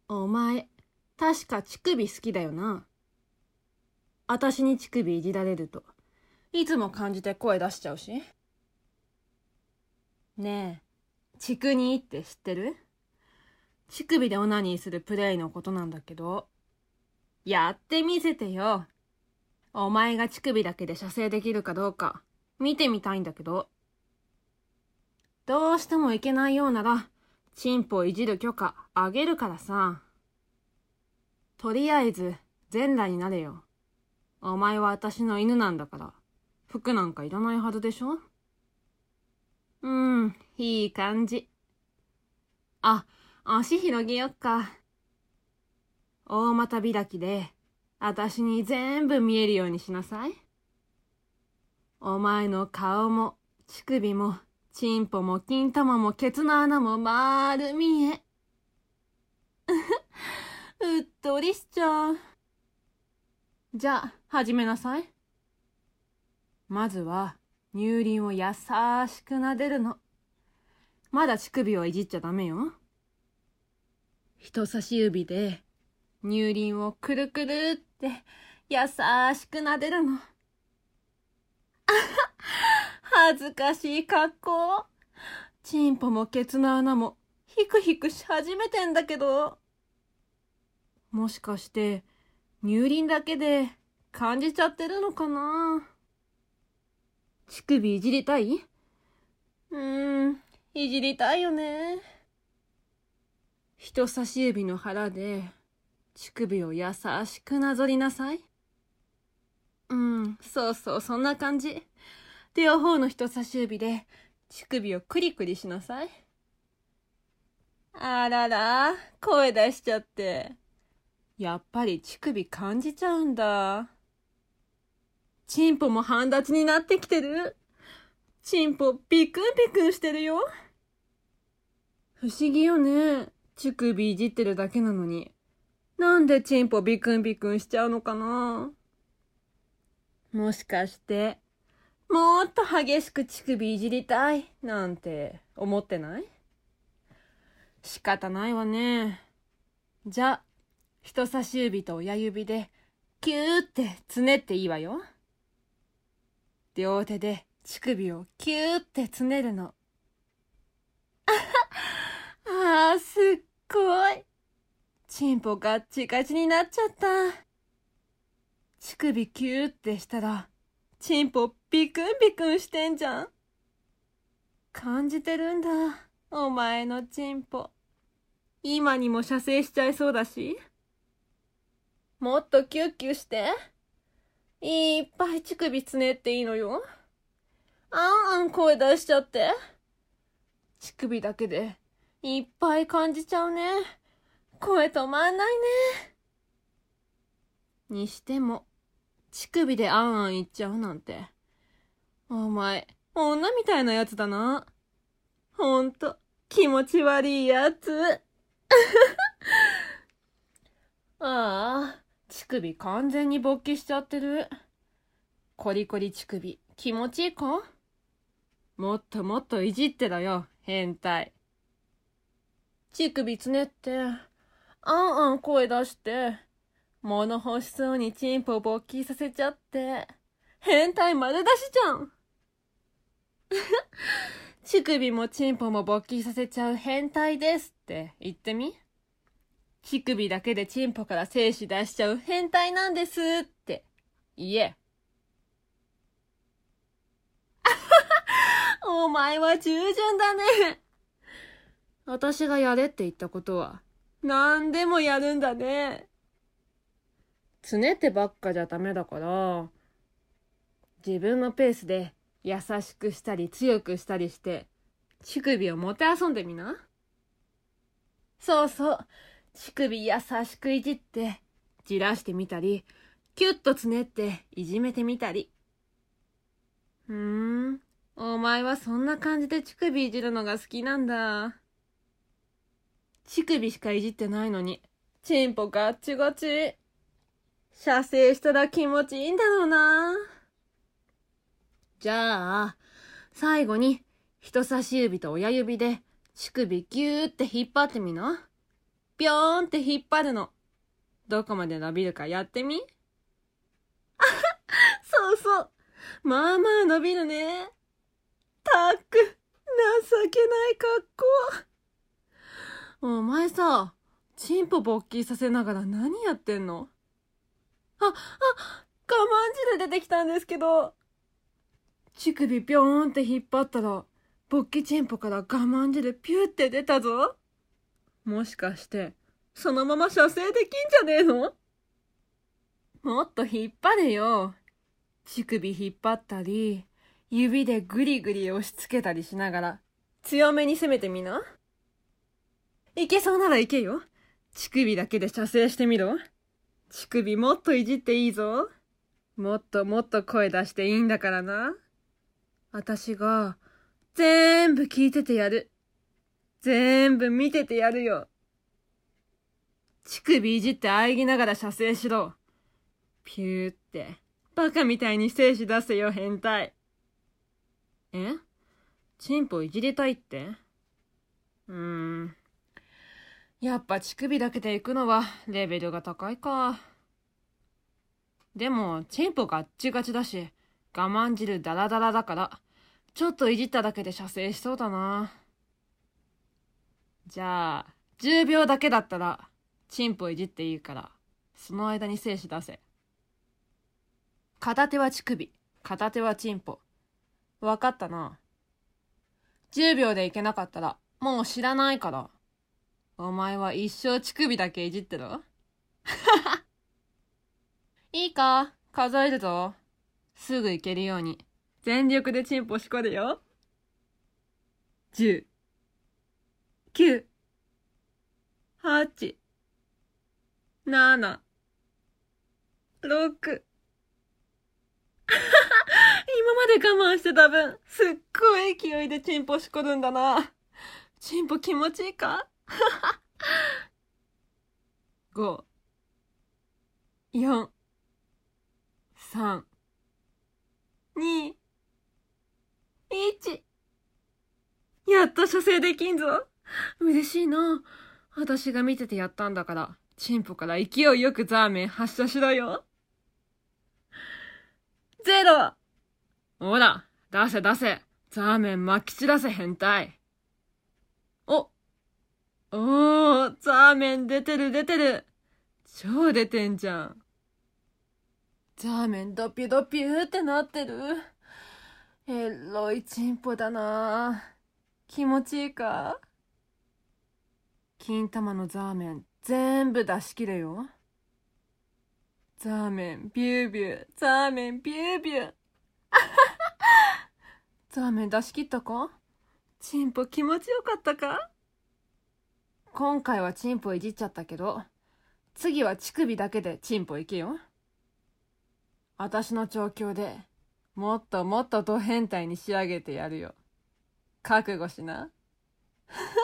お前、確か乳首好きだよな。あたしに乳首いじられると、いつも感じて声出しちゃうし。ねえ、乳国って知ってる？乳首でオナニーするプレイのことなんだけど。やってみせてよ。お前が乳首だけで射精できるかどうか、見てみたいんだけど。どうしてもいけないようなら、チンポいじる許可あげるからさ。とりあえず、全裸になれよ。お前は私の犬なんだから、服なんかいらないはずでしょ？いい感じ。あ、足広げよっか。大股開きで、私に全部見えるようにしなさい。お前の顔も、乳首も、チンポも金玉もケツの穴も丸見え。うっとりしちゃう。じゃあ、始めなさい。まずは、乳輪を優しく撫でるの。まだ乳首をいじっちゃダメよ。人差し指で、乳輪をくるくるって優しく撫でるの。恥ずかしい格好。チンポもケツの穴もヒクヒクし始めてんだけど。もしかして乳輪だけで感じちゃってるのかな？乳首いじりたい？いじりたいよね。人差し指の腹で乳首を優しくなぞりなさい。そうそう、そんな感じ。両方の人差し指で乳首をクリクリしなさい。あらら、声出しちゃって。やっぱり乳首感じちゃうんだ。チンポも半立ちになってきてる。チンポビクンビクンしてるよ。不思議よね。乳首いじってるだけなのに。なんでチンポビクンビクンしちゃうのかな？もしかして、もっと激しく乳首いじりたいなんて思ってない？仕方ないわね。じゃあ、人差し指と親指でキューってつねっていいわよ。両手で乳首をキューってつねるの。すっごい。チンポガッチガチになっちゃった。乳首キューってしたら、チンポビクンビクンしてんじゃん。感じてるんだ、お前のチンポ。今にも射精しちゃいそうだし。もっとキュッキュして。いっぱい乳首つねっていいのよ。声出しちゃって。乳首だけでいっぱい感じちゃうね。声止まんないね。にしても、乳首で言っちゃうなんて。お前、女みたいなやつだな。ほんと、気持ち悪いやつ。乳首完全に勃起しちゃってる。コリコリ乳首、気持ちいいか？もっともっといじってろよ、変態。乳首つねって、声出して、物欲しそうにチンポ勃起させちゃって、変態丸出しじゃん。乳首もチンポも勃起させちゃう変態ですって言ってみ？乳首だけでチンポから精子出しちゃう変態なんですって言え。お前は従順だね。私がやれって言ったことは何でもやるんだね。つねってばっかじゃダメだから、自分のペースで優しくしたり強くしたりして乳首をもてあそんでみな。そうそう、乳首優しくいじってじらしてみたり、キュッとつねっていじめてみたり。お前はそんな感じで乳首いじるのが好きなんだ。乳首しかいじってないのにチンポガッチガチ。射精したら気持ちいいんだろうな。じゃあ、最後に人差し指と親指で乳首ギューって引っ張ってみな。 ぴょーんって引っ張るの。どこまで伸びるかやってみ。そうそう。まあまあ伸びるね。たく、情けない格好。お前さ、チンポ勃起させながら何やってんの？我慢汁出てきたんですけど。乳首ぴょーんって引っ張ったら、勃起チンポから我慢汁ピューって出たぞ。もしかして、そのまま射精できんじゃねえの？もっと引っ張れよ。乳首引っ張ったり、指でグリグリ押し付けたりしながら、強めに攻めてみな。いけそうならいけよ。乳首だけで射精してみろ。乳首もっといじっていいぞ。もっともっと声出していいんだからな。私が、全部聞いててやる。全部見ててやるよ。乳首いじって喘ぎながら射精しろ。ピューって、バカみたいに精子出せよ、変態。え？チンポいじりたいって？やっぱ乳首だけで行くのはレベルが高いか。でも、チンポガッチガチだし、我慢汁ダラダラだから、ちょっといじっただけで射精しそうだな。じゃあ、10秒だけだったら、チンポいじっていいから、その間に精子出せ。片手は乳首、片手はチンポ。わかったな。10秒でいけなかったら、もう知らないから。お前は一生乳首だけいじってろ。いいか？数えるぞ。すぐいけるように。全力でチンポしこるよ。10、9、8、7、6。今まで我慢してた分、すっごい勢いでチンポしこるんだな。チンポ気持ちいいか？ 5、4、3、2、1。やっと射精できんぞ。嬉しいな。私が見ててやったんだから、チンポから勢いよくザーメン発射しろよ。0。ほら、出せ出せ。ザーメン撒き散らせ変態。おー、ザーメン出てる出てる。超出てんじゃん。ザーメンドピュドピューってなってる。エロいチンポだな。気持ちいいか？金玉のザーメン全部出し切れよ。ザーメンビュービュー、ザーメンビュービュー。ザーメン出し切ったか？チンポ気持ちよかったか？今回はチンポいじっちゃったけど、次は乳首だけでチンポいけよ。私の調教でもっともっとド変態に仕上げてやるよ。覚悟しな。